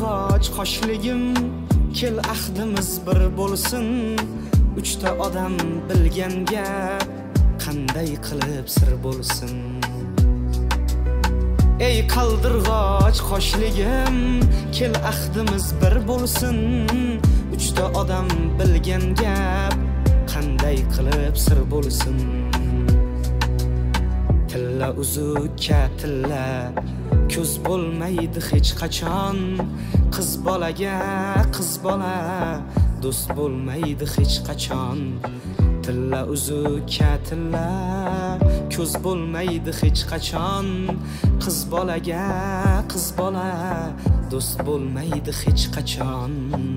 qaldirg'och qoshligim, kel ahdimiz bir bo'lsin. Uchta odam bilganga qanday qilib sir bo'lsin. Ey qaldirg'och qoshligim, kel ahdimiz bir bo'lsin. Uchta odam bilgan gap qanday qilib sir bo'lsin. Tilla uzukka tilla ko'z bo'lmaydi hech qachon. Qiz bolaga qiz bola do'st bo'lmaydi hech qachon. Tilla uzukka tilla ko'z bo'lmaydi hech qachon. Qiz bolaga qiz bola do'st bo'lmaydi hech qachon.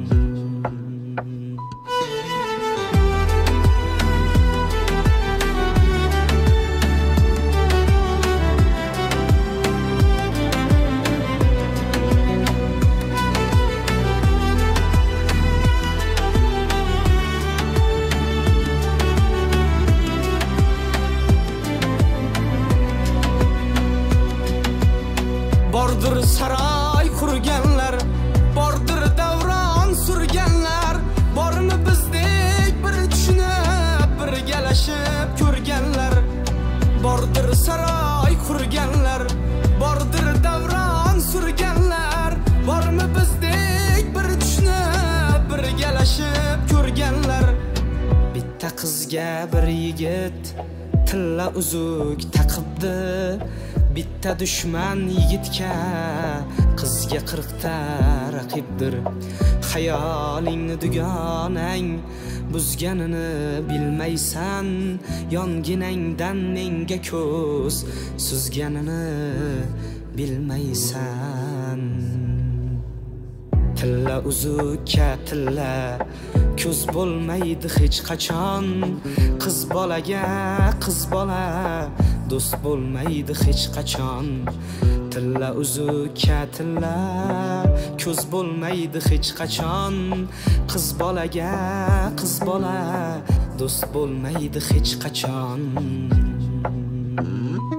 Bordir saroy qurganlar, bordir davron surganlar, bormi bizdek bir tushunib birgalashib ko'rganlar. Bordir saroy qurganlar, bordir davron surganlar, bormi bizdek bir tushunib birgalashib ko'rganlar. Bitta qizga bir yigit tilla uzuk taqibdi. Bitta dushman yigitga qizga 40 ta raqibdir. Xayolingni dugonang buzganini bilmaysan, yonginangdan menga ko'z suzganini bilmaysan. Tilla uzukka tilla ko'z bo'lmaydi hech qachon. Qiz bolaga qiz bola do'st bo'lmaydi hech qachon. Tilla uzukka tilla ko'z bo'lmaydi hech qachon. Qiz bolaga qiz bola do'st bo'lmaydi hech qachon.